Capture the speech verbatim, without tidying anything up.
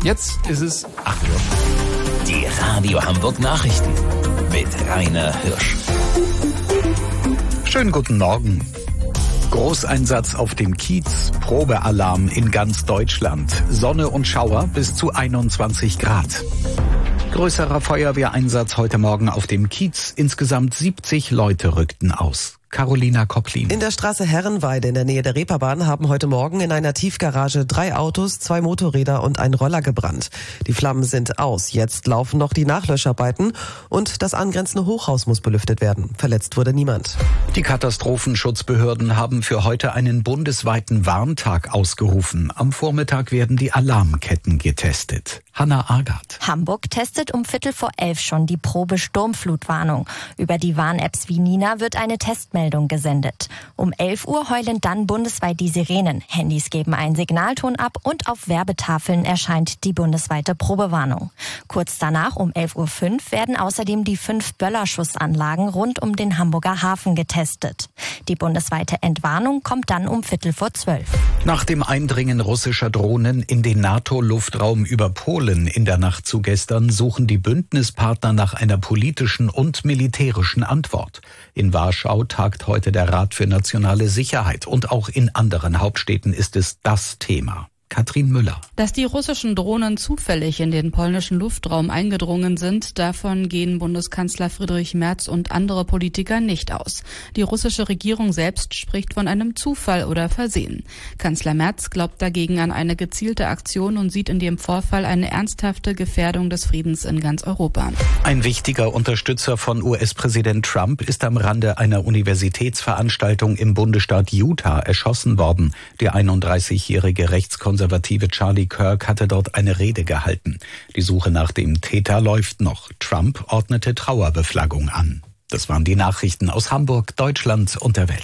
Jetzt ist es acht Uhr. Die Radio Hamburg Nachrichten mit Rainer Hirsch. Schönen guten Morgen. Großeinsatz auf dem Kiez, Probealarm in ganz Deutschland. Sonne und Schauer bis zu einundzwanzig Grad. Größerer Feuerwehreinsatz heute Morgen auf dem Kiez. Insgesamt siebzig Leute rückten aus. Carolina Kopplin. In der Straße Herrenweide in der Nähe der Reeperbahn haben heute Morgen in einer Tiefgarage drei Autos, zwei Motorräder und ein Roller gebrannt. Die Flammen sind aus. Jetzt laufen noch die Nachlöscharbeiten und das angrenzende Hochhaus muss belüftet werden. Verletzt wurde niemand. Die Katastrophenschutzbehörden haben für heute einen bundesweiten Warntag ausgerufen. Am Vormittag werden die Alarmketten getestet. Hanna Agard. Hamburg testet um Viertel vor elf schon die Probe Sturmflutwarnung. Über die Warn-Apps wie Nina wird eine Testmeldung gesendet. Um elf Uhr heulen dann bundesweit die Sirenen. Handys geben einen Signalton ab und auf Werbetafeln erscheint die bundesweite Probewarnung. Kurz danach um elf Uhr fünf werden außerdem die fünf Böllerschussanlagen rund um den Hamburger Hafen getestet. Die bundesweite Entwarnung kommt dann um Viertel vor zwölf. Nach dem Eindringen russischer Drohnen in den NATO-Luftraum über Polen in der Nacht zu gestern suchen die Bündnispartner nach einer politischen und militärischen Antwort. In Warschau tagt heute der Rat für nationale Sicherheit und auch in anderen Hauptstädten ist es das Thema. Katrin Müller. Dass die russischen Drohnen zufällig in den polnischen Luftraum eingedrungen sind, davon gehen Bundeskanzler Friedrich Merz und andere Politiker nicht aus. Die russische Regierung selbst spricht von einem Zufall oder Versehen. Kanzler Merz glaubt dagegen an eine gezielte Aktion und sieht in dem Vorfall eine ernsthafte Gefährdung des Friedens in ganz Europa. Ein wichtiger Unterstützer von U S-Präsident Trump ist am Rande einer Universitätsveranstaltung im Bundesstaat Utah erschossen worden. Der einunddreißigjährige Rechtskonservative Charlie Kirk hatte dort eine Rede gehalten. Die Suche nach dem Täter läuft noch. Trump ordnete Trauerbeflaggung an. Das waren die Nachrichten aus Hamburg, Deutschland und der Welt.